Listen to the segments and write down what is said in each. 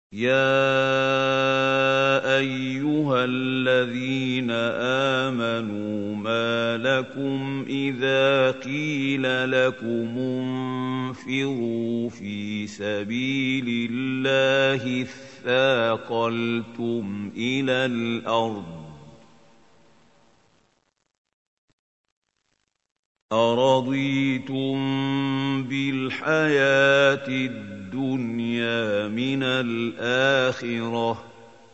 يَا أَيُّهَا الَّذِينَ آمَنُوا مَا لَكُمْ إِذَا قِيلَ لَكُمُ انفِرُوا فِي سَبِيلِ اللَّهِ اثَّاقَلْتُمْ إِلَى الْأَرْضِ أَرَضِيتُم بِالْحَيَاةِ الدُّنْيَا مِنَ الْآخِرَةِ ۚ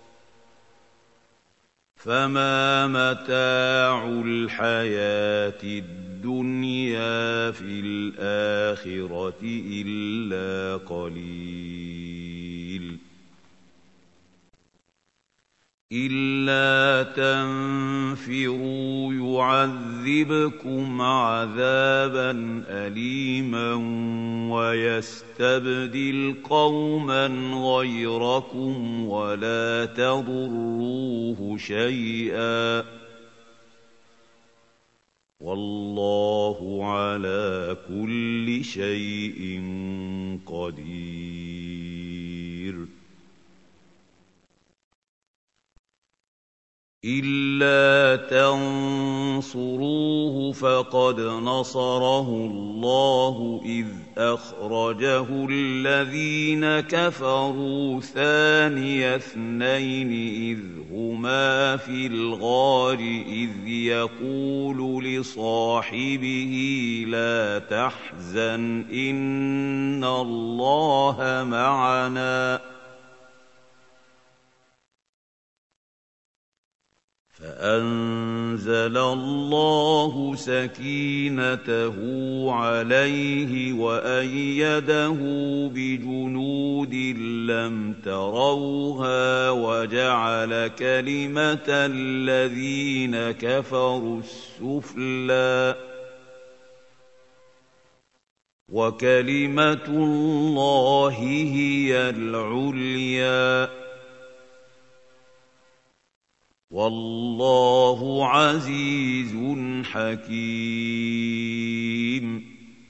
فَمَا مَتَاعُ الْحَيَاةِ الدُّنْيَا فِي الْآخِرَةِ إِلَّا قَلِيلٌ إِلَّا تَنفِرُوا يُعَذِّبْكُمْ عَذَابًا أَلِيمًا وَيَسْتَبْدِلْ قَوْمًا غَيْرَكُمْ وَلَا تَضُرُّوهُ شَيْئًا ۗ وَاللَّهُ عَلَىٰ كُلِّ شَيْءٍ قَدِيرٌ إِلَّا تَنصُرُوهُ فَقَدْ نَصَرَهُ اللَّهُ إِذْ أَخْرَجَهُ الَّذِينَ كَفَرُوا ثَانِيَ اثْنَيْنِ إِذْ هُمَا فِي الْغَارِ إِذْ يَقُولُ لِصَاحِبِهِ لَا تَحْزَنْ إِنَّ اللَّهَ مَعَنَا ۖ فَأَنزَلَ اللَّهُ سَكِينَتَهُ عَلَيْهِ وَأَيَّدَهُ بِجُنُودٍ لَّمْ تَرَوْهَا وَجَعَلَ كَلِمَةَ الَّذِينَ كَفَرُوا السُّفْلَىٰ ۗ وَكَلِمَةُ اللَّهِ هِيَ الْعُلْيَا ۗ وَاللَّهُ عَزِيزٌ حَكِيمٌ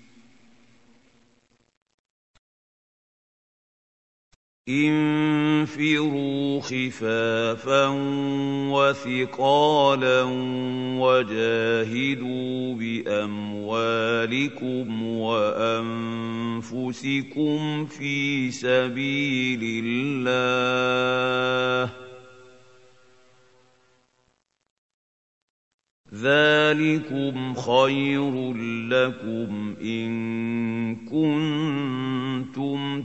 انفِرُوا خِفَافًا وَثِقَالًا وَجَاهِدُوا بِأَمْوَالِكُمْ وَأَنفُسِكُمْ فِي سَبِيلِ اللَّهِ ۚ ذَٰلِكُمْ خَيْرٌ لَّكُمْ إِن كُنتُمْ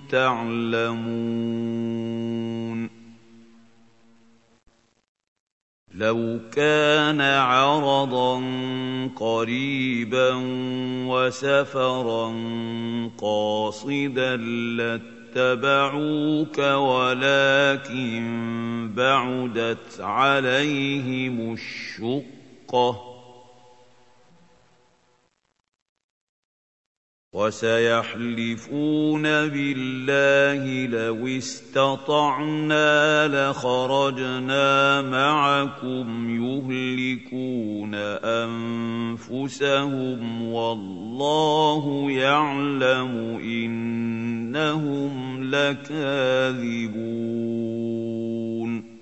تَعْلَمُونَ لَوْ كَانَ عَرَضًا قَرِيبًا وَسَفَرًا قَاصِدًا لَّاتَّبَعُوكَ وَلَٰكِن بَعُدَتْ عَلَيْهِمُ الشُّقَّةُ وَسَيَحْلِفُونَ بِاللَّهِ لَوِ اسْتَطَعْنَا لَخَرَجْنَا مَعَكُمْ يُهْلِكُونَ أَنفُسَهُمْ وَاللَّهُ يَعْلَمُ إِنَّهُمْ لَكَاذِبُونَ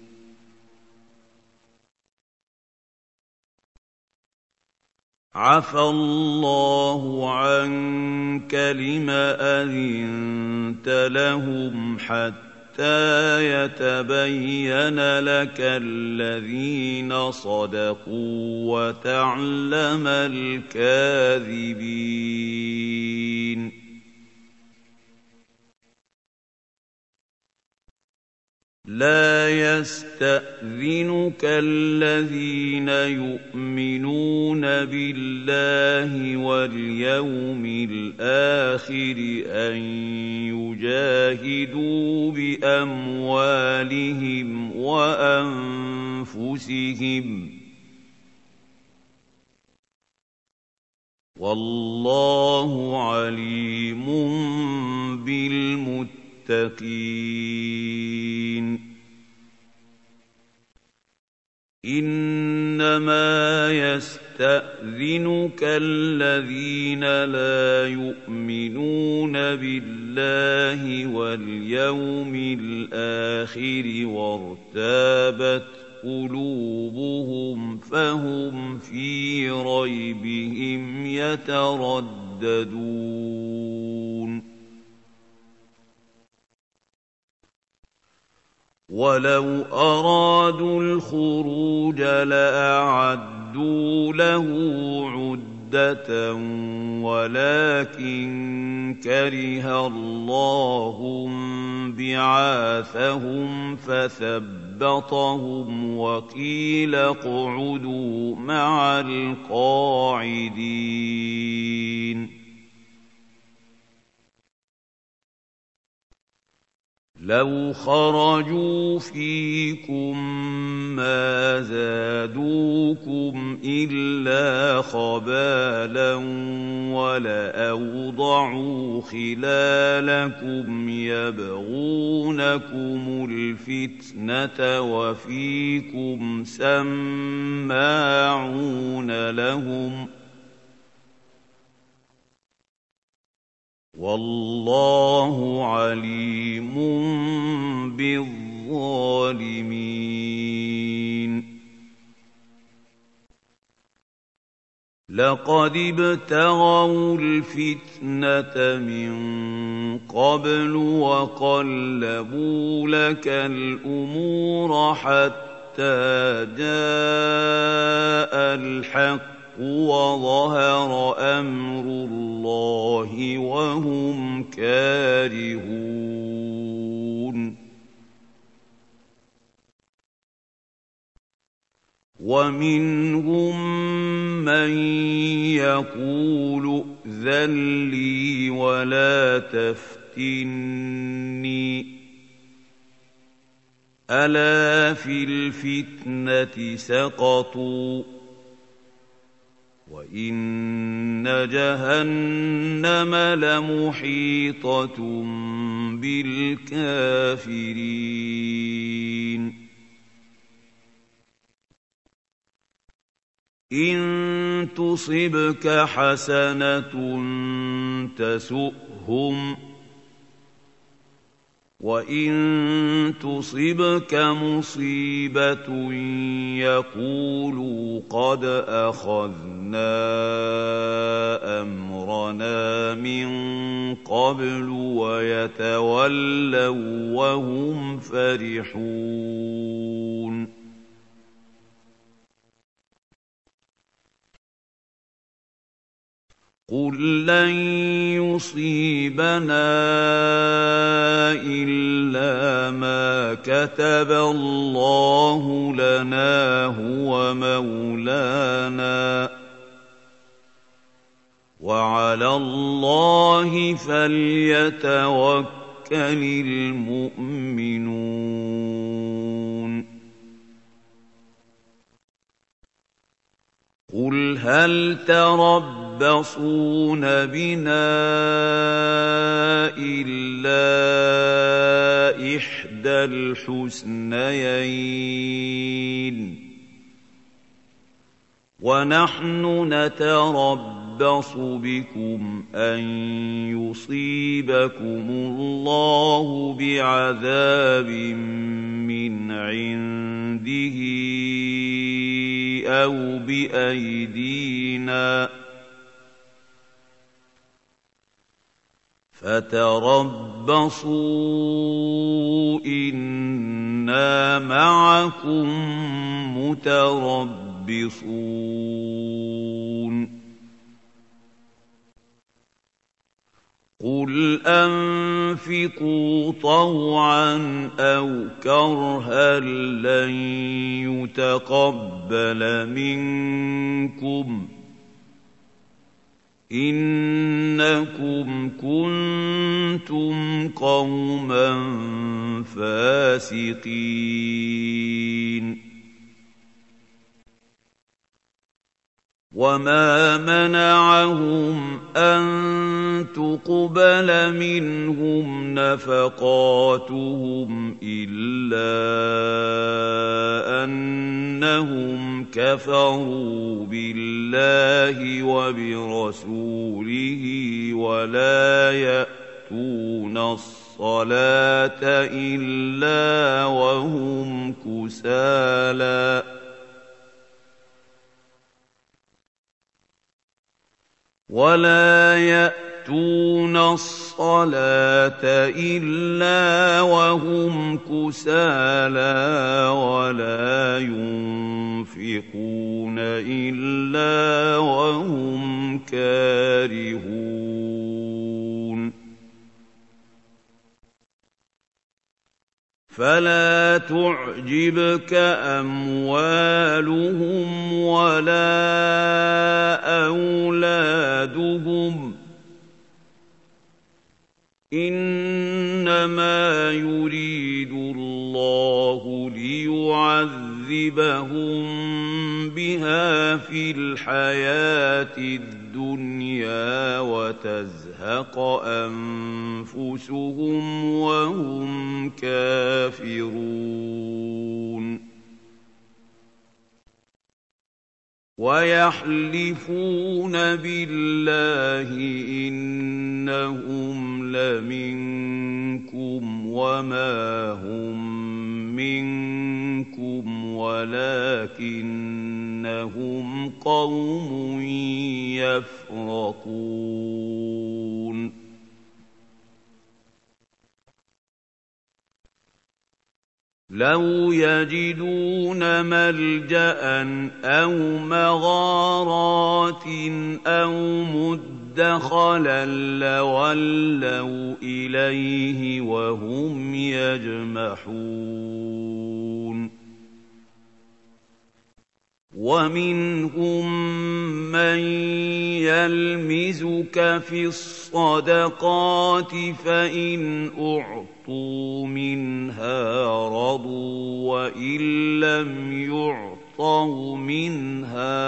عَفَا اللَّهُ عَنكَ لِمَ أَذِنتَ لَهُمْ حَتَّىٰ يَتَبَيَّنَ لَكَ الَّذِينَ صَدَقُوا وَتَعْلَمَ الْكَاذِبِينَ لَا يَسْتَأْذِنُكَ الَّذِينَ يُؤْمِنُونَ بِاللَّهِ وَالْيَوْمِ الْآخِرِ أَن يُجَاهِدُوا بِأَمْوَالِهِمْ وَأَنفُسِهِمْ ۗ وَاللَّهُ عَلِيمٌ بِالْمُتَّقِينَ إِنَّمَا يستأذنك الذين لا يؤمنون بالله واليوم الآخر وارتابت قلوبهم فهم في ريبهم يترددون ولو أرادوا الخروج لأعدوا له عدة ولكن كره الله بعاثهم فثبطهم وقيل اقعدوا مع القاعدين لو خرجوا فيكم ما زادوكم إلا خبالا ولأوضعوا خلالكم يبغونكم الفتنة وفيكم سماعون لهم والله عليم بالظالمين لقد ابتغوا الفتنة من قبل وقلبوا لك الأمور حتى جاء الحق وظهر أمر الله وهم كارهون ومنهم من يقول ائذن لي ولا تفتني ألا في الفتنة سقطوا وإن جهنم لمحيطة بالكافرين إن تصبك حسنة تسؤهم وإن تصبك مصيبة يقولوا قد أخذنا أمرنا من قبل ويتولوا وهم فرحون قل لن يصيبنا إلا ما كتب الله لنا هو مولانا وعلى الله فليتوكل المؤمنون قل هل تربصون بنا إلا إحدى الحسنيين ونحن نتربص بكم أن يصيبكم الله بعذاب من عنده أو بأيدينا فتربصوا إنا معكم متربصون قل أنفقوا طوعا أو كرها لن يتقبل منكم إنكم كنتم قوما فاسقين وما منعهم أن تقبل منهم نفقاتهم إلا أنهم كفروا بالله وبرسوله ولا يأتون الصلاة إلا وهم كسالى ولا ينفقون إلا وهم كارهون فلا تعجبك أموالهم ولا أولادهم إنما يريد الله ليعذبهم بها في الحياة الدنيا وتزهق أنفسهم وهم كافرون ويحلفون بالله إنهم لمنكم وما هم منكم ولكنهم قوم يفرقون لو يجدون ملجأ أو مغارات أو مدخلا لولوا إليه وهم يجمحون ومنهم من يلمزك في الصدقات فإن أعطوا منها رضوا وإن لم يعطوا منها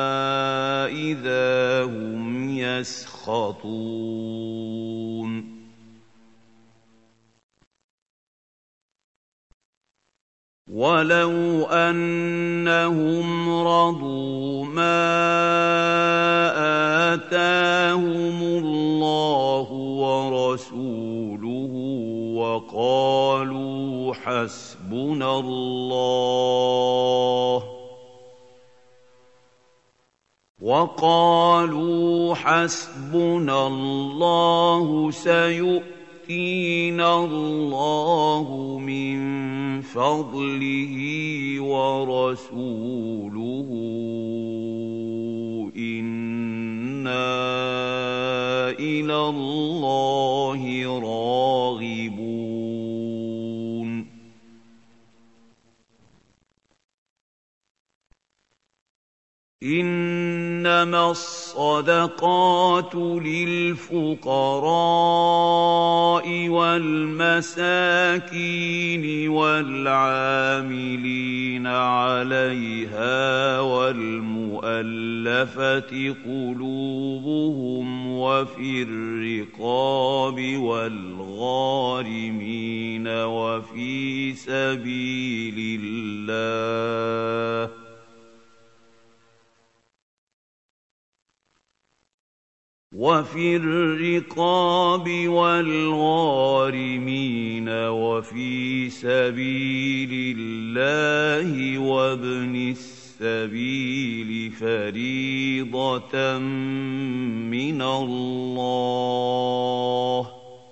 إذا هم يسخطون ولو أنهم رضوا ما آتاهم الله ورسوله وقالوا حسبنا الله سيؤتينا الله من فضله ورسوله إنا إلى الله راغبون إنما الصدقات للفقراء والمساكين والعاملين عليها والمؤلفة قلوبهم وفي الرقاب والغارمين وفي سبيل الله وفي الرقاب والغارمين وفي سبيل الله وابن السبيل فريضة من الله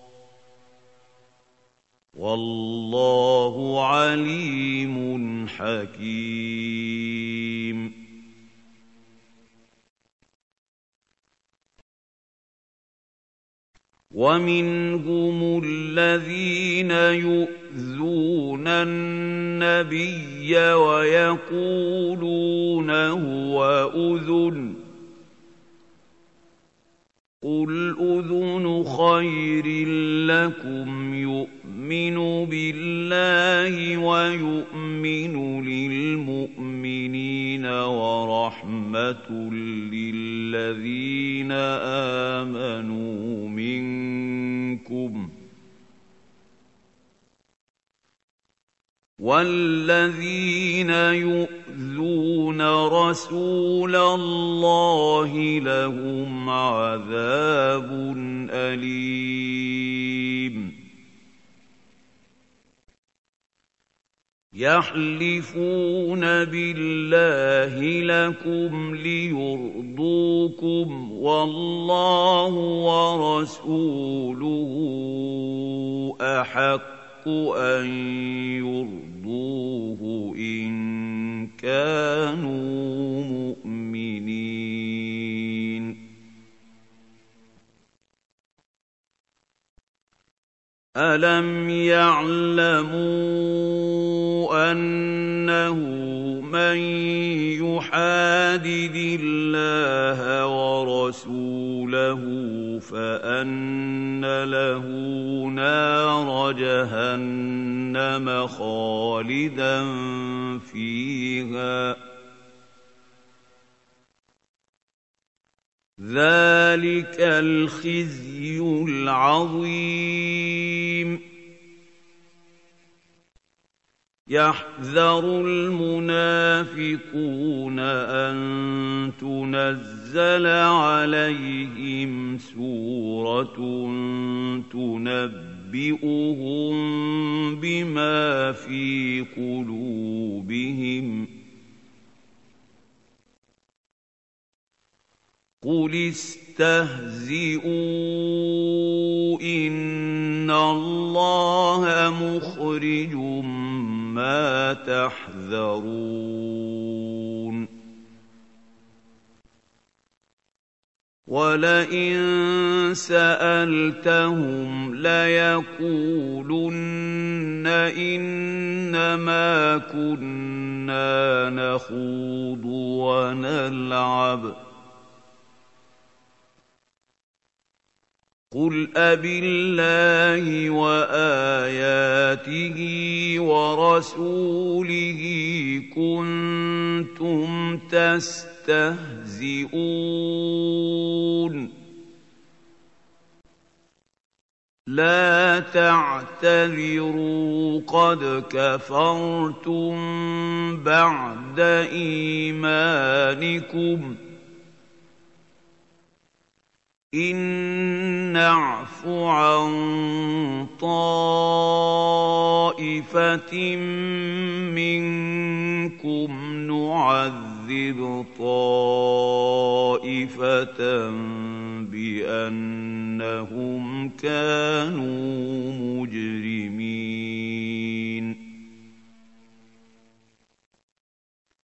والله عليم حكيم ومنهم الذين يؤذون النبي ويقولون هو أذن قل أذن خير لكم يؤمن بالله ويؤمن للمؤمنين ورحمة وَالَّذِينَ يُؤْذُونَ رَسُولَ اللَّهِ لَهُمْ عَذَابٌ أَلِيمٌ يَحْلِفُونَ بِاللَّهِ لَكُمْ لِيُرْضُوكُمْ وَاللَّهُ وَرَسُولُهُ أَحَقُّ أَن يُرْضُوهُ إِن كَانُوا مُؤْمِنِينَ أَلَمْ يَعْلَمُوا أَنَّهُ مَن يُحَادِدِ اللَّهَ وَرَسُولَهُ فَأَنَّ لَهُ نَارَ جَهَنَّمَ خَالِدًا فِيهَا ۚ ذَلِكَ الْخِزْيُ الْعَظِيمُ يَحْذَرُ الْمُنَافِقُونَ أَن تُنَزَّلَ عَلَيْهِمْ سُورَةٌ تُنَبِّئُهُم بِمَا فِي قُلُوبِهِمْ ۚ قُلِ اسْتَهْزِئُوا إِنَّ اللَّهَ مُخْرِجٌ مَّا تَحْذَرُونَ وَلَئِن سَأَلْتَهُمْ لَيَقُولُنَّ إِنَّمَا كُنَّا نَخُوضُ وَنَلْعَبُ ۚ قُلْ أَبِاللَّهِ وَآيَاتِهِ وَرَسُولِهِ كُنتُمْ تَسْتَهْزِئُونَ لَا تَعْتَذِرُوا قَدْ كَفَرْتُم بَعْدَ إِيمَانِكُمْ ۚ إِن نَّعْفُ عَن طَائِفَةٍ مِّنكُمْ نُعَذِّبْ طَائِفَةً بِأَنَّهُمْ كَانُوا